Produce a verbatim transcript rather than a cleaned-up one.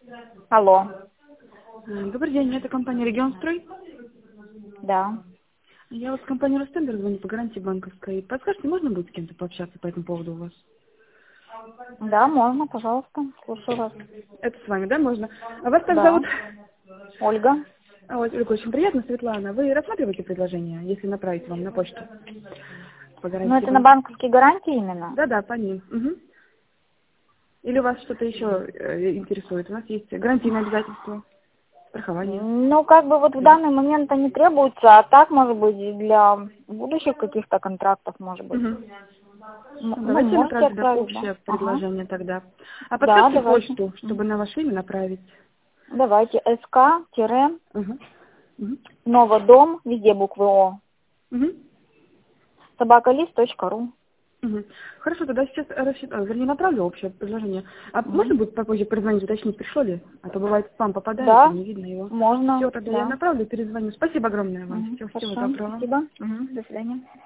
Алло. Э, Добрый день, это компания «Регионстрой». Да. Я вот в компанию «Ростендер» звоню по гарантии банковской. Подскажите, можно будет с кем-то пообщаться по этому поводу у вас? Да, можно, пожалуйста. Слушаю вас. Это с вами, да, можно? А вас как Да. зовут? Ольга. А, вот, Ольга, очень приятно, Светлана. Вы рассматриваете предложение, если направить вам на почту по Ну, гарантии это на банковской? банковские гарантии именно? Да-да, по ним. Мгм. Или вас что-то еще э, интересует? У нас есть гарантийные обязательства, страхование. Ну, как бы вот в данный момент они требуются, а так, может быть, и для будущих каких-то контрактов, может быть. Мгм. М- Ну, Ну, давайте я можете направлю тогда отправить, да. общее Ага. предложение тогда. А Да, подскажите давайте. почту, чтобы Мгм. на ваше имя направить. Давайте. СК-новодом, Угу. Угу. везде буквы О, Угу. собакалист точка ру. Угу. Хорошо, тогда сейчас рассчитаю, вернее, направлю общее предложение. А можно Мгм. будет попозже перезвонить, уточнить, пришло ли? А то бывает спам попадает и Да, не видно его. можно, Все, тогда я да. направлю, перезвоню. Спасибо огромное вам. Мгм. Всего, всего Хорошо, доброго. спасибо. Мгм. До свидания.